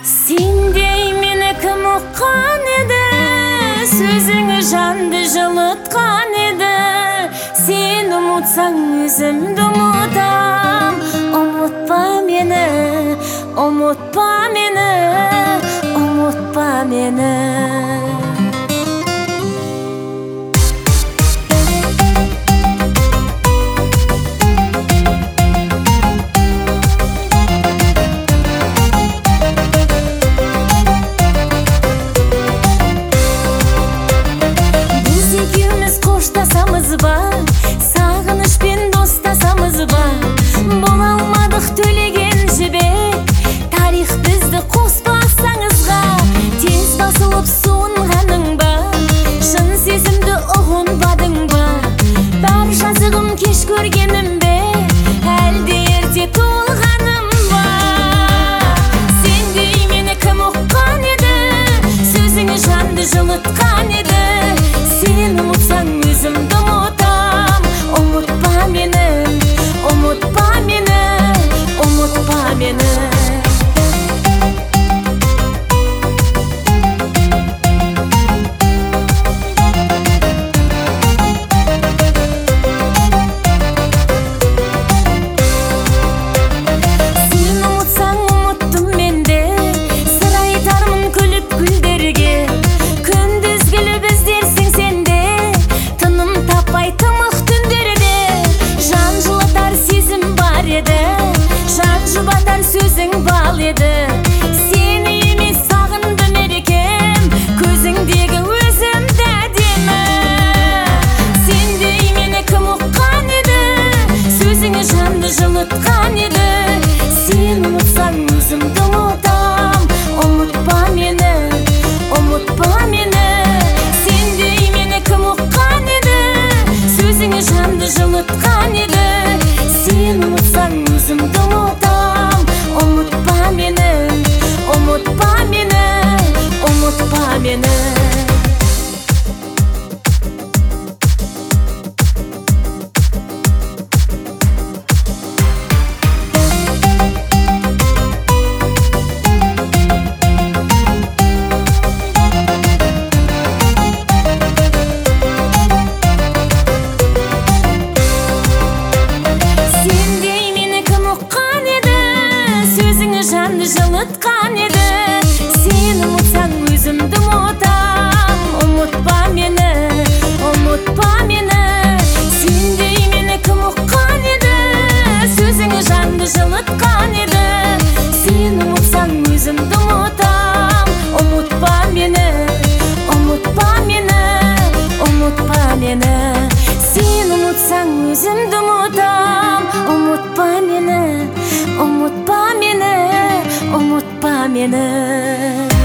Сендей мені кім ұққан еді, сөзіңі жанды жылытқан еді. Сен ұмытсаң өзімді ұмытам. Ұмытпа мені, ұмытпа мені, ұмытпа мені. Қоштасамыз ба, сағынышпен достасамыз ба, бола алмадық төлеген жібек. Тарих бізді қоспасаңызға, тез басылып суынғаның ба, шын сезімді ұғынбадың ба? Бар жазығым кеш көргенім бе, әлде ерте толғаным ба? Сендей мені кім ұққан еді, сөзіңі жанды жылытқан еді. Сен ұмытсаң өзімді ұмытам. Ұмытпа мені, ұмытпа мені, ұмытпа мені. Сен ұмытсаң ұмыттым мен де, сыр айтармын күліп гүлдерге. Күндіз күліп іздерсің сен де, тыным таппай тымық түндерде. Жан жылатар сезім бар еді, жан жұбатар сөзің бал еді. Сені емес сағындым ерекем, көзіңдегі өзімді әдемі. Сендей мені кім ұққан еді, сөзіңі жанды жылытқан еді. Сен ұмытсаң өзімді ұмытам. Ұмытпа мені, ұмытпа мені. Сендей мені кім ұққан еді, сөзіңі жанды жылытқан еді. Сен ұмытсаң өзімді ұмытам. Ұмытпа мені, ұмытпа мені, ұмытпа мені. Сендей мені кім ұққан еді, сөзіңі жанды жылытқан еді. Сен ұмытсаң өзімді ұмытам. Ұмытпа мені, ұмытпа мені. Сендей мені кім ұққан еді, сөзіңі жанды жылытқан еді. Сен ұмытсаң өзімді ұмытам. Ұмытпа мені, ұмытпа мені, ұмытпа мені. Сен ұмытсаң өзімді ұмытам. Ұмытпа мені, ұмытпа мені, ұмытпа мені.